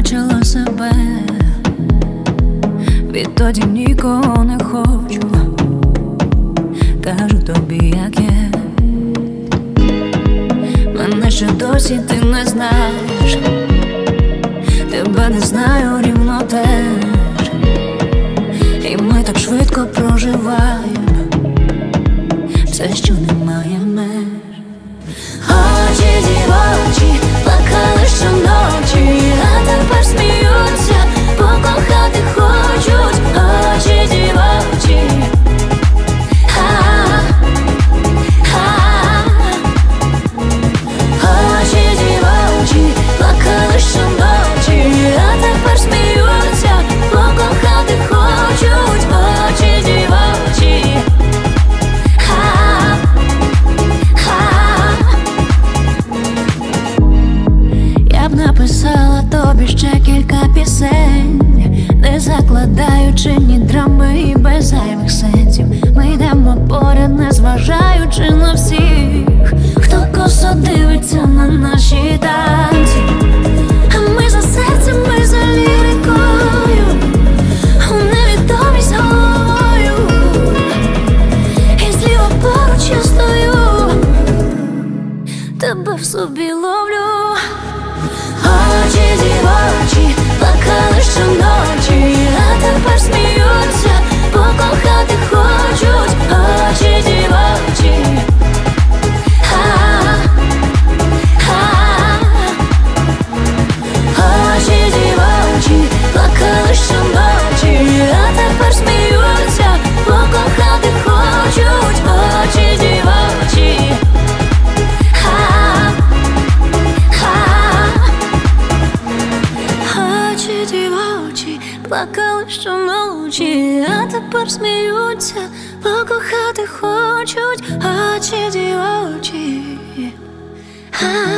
бачила себе, відтоді нікого не хочу. Кажу тобі, як є. Мене ще досі ти не знаєш, тебе не знаю рівно теж. І ми так швидко проживаємо все, що немає меж. Очі дівочі плакали щоночі, а тепер сміються, покохати хочуть. Очі дівочі, очі дівочі плакали щоночі, а тепер сміються, покохати хочуть. Очі дівочі, я б написала тобі ще кілька пісень, не закладаючи ні драми і без зайвих сенсів. Ми йдемо поряд, не зважаючи на всіх, хто косо дивиться на наші танці. А ми за серцем, ми за лірикою, у невідомість головою, і зліва поруч я стою, тебе в собі ловлю. Очі дівочі плакали щоночі, а тепер сміються, покохати хочуть. Очі дівочі, очі дівочі плакали щоночі, а тепер сміються, покохати хочуть. Очі дівочі, очі дівочі плакали щоночі, а тепер сміються, покохати хочуть. Очі дівочі.